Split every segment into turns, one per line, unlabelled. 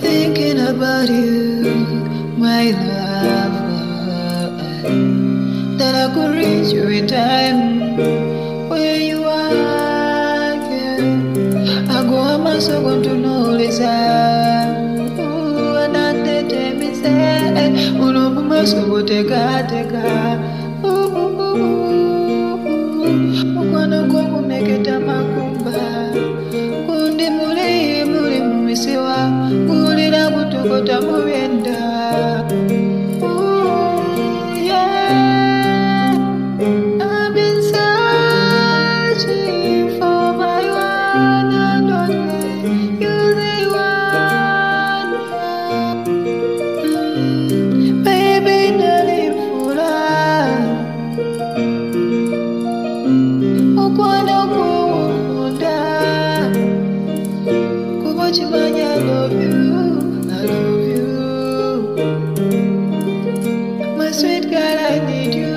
thinking about you, my love. That I could reach you in time where you are. Yeah. I go on my second to know this. And I tell me say, uno kuma so teka. Mwana kwa kumeketa makumba. Kundi muri mumisiwa. Kulira kutokota mubenda. I love you, my sweet girl. I need you,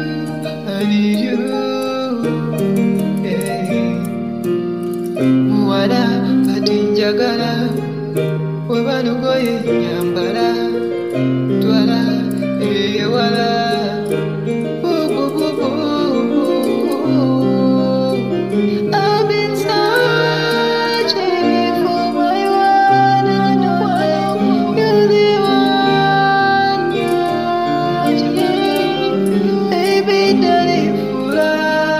yeah. Muwala kati njagala, webalugoye nyambala, twala ewala. I've been searching for my one and only. You're the one, yeah. Baby, darling, full of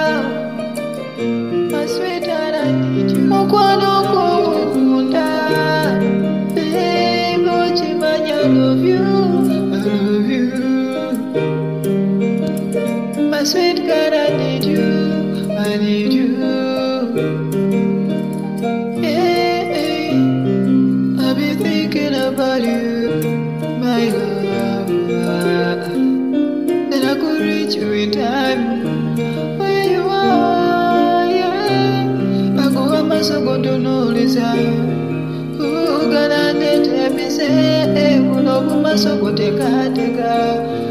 my sweetheart, I need you. Mukwano kukunda, baby, ochimanya, I love you, my sweet girl, I need you, yeah. I've been thinking about you, my love. That I could reach you in time where you are, yeah. I go on my second to know this. Who gonna let me say, uno kuma so teka.